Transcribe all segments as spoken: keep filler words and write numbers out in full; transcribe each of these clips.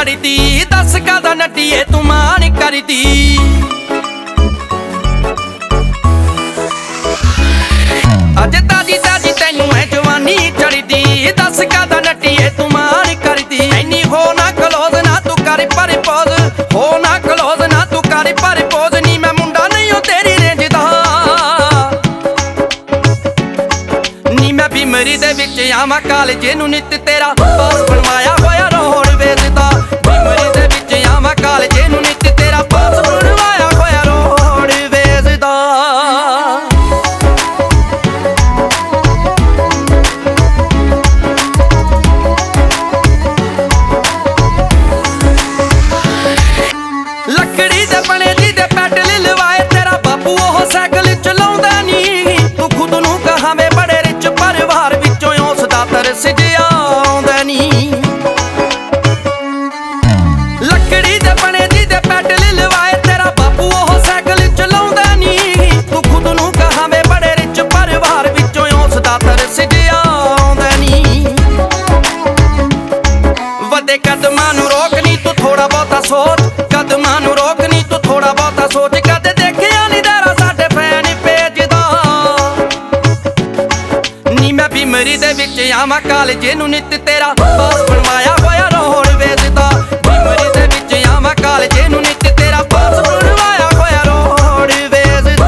चढ़दी दस कादा नट्टिए तू मान करदी। अज ताजी ताजी तैनू है जवानी चढ़दी दस कादा नट्टिए तू मान करदी। इन्नी हो ना क्लोज ना तू कर पर पोज, हो ना क्लोज ना तू कर पर पोज। नी मैं मुंडा नहीं हो तेरी रेंज दा, नी मैं बीमरी दे विच आवां कालजे नू नित तेरा पास बनवाया होया रोडवेज दा। बीमरी दे विच आवां कालजे नू नित तेरा पास बनवाया होया रोडवेज दा। लकड़ी दे बने दी दे पैडल लवाए तेरा बापू ओह साइकिल चलाउंदा नी। तू खुद नू कहावे बड़े रिच परिवार विचों उसदा तरस जिहा आउंदा नी। लकड़ी दे बने दी दे पैडल लवाए तेरा बापू ओह साइकिल चलाउंदा नी। तू खुद नू कहावे बड़े रिच परिवार विचों उसदा तरस जिहा आउंदा नी। वड्डे कदमां नू रोक नी तू थोड़ा बहुता सोच, कदमां नू रोक नी तू थोड़ा बहुता सोच। कदे देखिया नी दारा साडे फैन पेज दा, नी मैं बीमरी दे विच आवां कालजे नू नित तेरा पास बनवाया होया रोडवेज दा। बीमरी दे विच आवां कालजे नू नित तेरा पास बनवाया होया रोडवेज दा।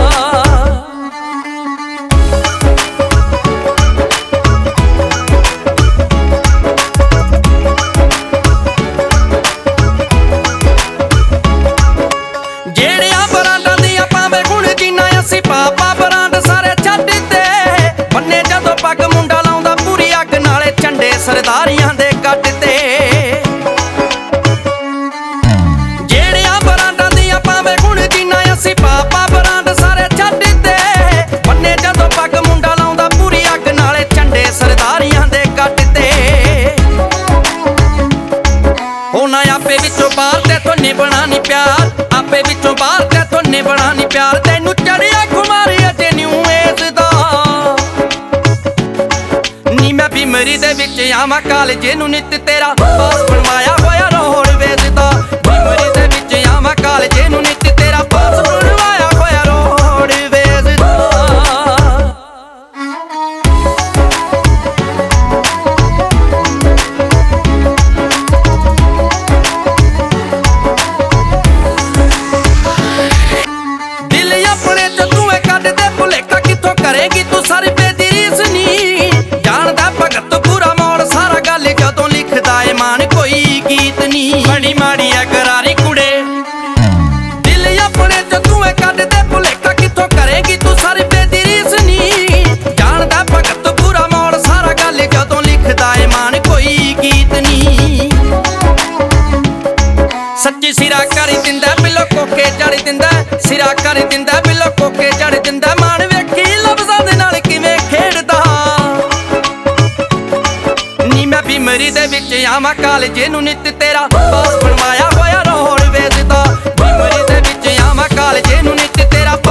ਜਿਹੜਿਆਂ ਬਰਾਂਡਾਂ ਦੀਆਂ ਪਾਵੇਂ ਗੁਣ ਜਿੰਨਾ ਅਸੀਂ ਪਾਪਾ ਬਰਾਂਡ ਸਾਰੇ ਛੱਡ ਦਿੱਤੇ। ਬੰਨੇ ਜਦੋਂ ਪੱਗ ਮੁੰਡਾ ਲਾਉਂਦਾ ਪੂਰੀ ਅੱਗ ਨਾਲੇ ਝੰਡੇ ਸਰਦਾਰੀਆਂ ਦੇ ਕੱਟ ਤੇ। ਜਿਹੜਿਆਂ ਬਰਾਂਡਾਂ ਦੀਆਂ ਪਾਵੇਂ ਗੁਣ ਜਿੰਨਾ ਅਸੀਂ ਪਾਪਾ ਬਰਾਂਡ ਸਾਰੇ ਛੱਡ ਦਿੱਤੇ। ਬੰਨੇ ਜਦੋਂ ਪੱਗ ਮੁੰਡਾ ਲਾਉਂਦਾ ਪੂਰੀ ਅੱਗ ਨਾਲੇ ਝੰਡੇ ਸਰਦਾਰੀਆਂ ਦੇ ਕੱਟ ਤੇ। ਹੋਣਾ ਆਪੇ ਵਿੱਚੋਂ ਬਾਹਰ ਤੇ ਤੋਂ ਨਿਭਣਾ ਨੀ ਪਿਆਰ, ਆਪੇ ਵਿੱਚੋਂ ਬਾਹਰ ਤੇ ਤੋਂ ਨਿਭਣਾ ਨੀ ਪਿਆਰ। ਤੈਨੂੰ ਚੜਿਆ ਖੁਮਾਰੀ ਅਜੇ ਨਿਊ ਏਜ ਦਾ, ਨੀ ਮੈਂ बीमरी दे विच आवां कालजे नू नित तेरा पास बनवाया होया रोडवेज दा। बीमरी दे विच आवां कालजे नू नित तेरा पास बनवाया होया रोडवेज दा। दिल अपने च तू कढ दे भुलेखा किथों करेगी तू सर पे दी रीस नी। जानदा भगत पूरा मोड़ सारा गल जदों लिखदा ए मान कोई गीत नी। बड़ी माड़ी है करारी कुड़े, दिल अपने च तू कढ दे भुलेखा किथों करेगी तू सर पे दी रीस नी। जानदा भगत पूरा मोड़ सारा गल जदों लिखदा ए मान कोई गीत नी। सच्ची सिरा कर दिंदा बिलो कोके जड़ दिंदा, सिरा कर दिंदा बिलो कोके जड़ दिंदा। मान वेखी लफ्ज़ां दे नाल किवें खेडदा, नी मैं बीमरी दे विच आवां कालजे नू नित तेरा पास बनवाया होया रोडवेज दा। बीमरी दे विच आवां कालजे नू नित तेरा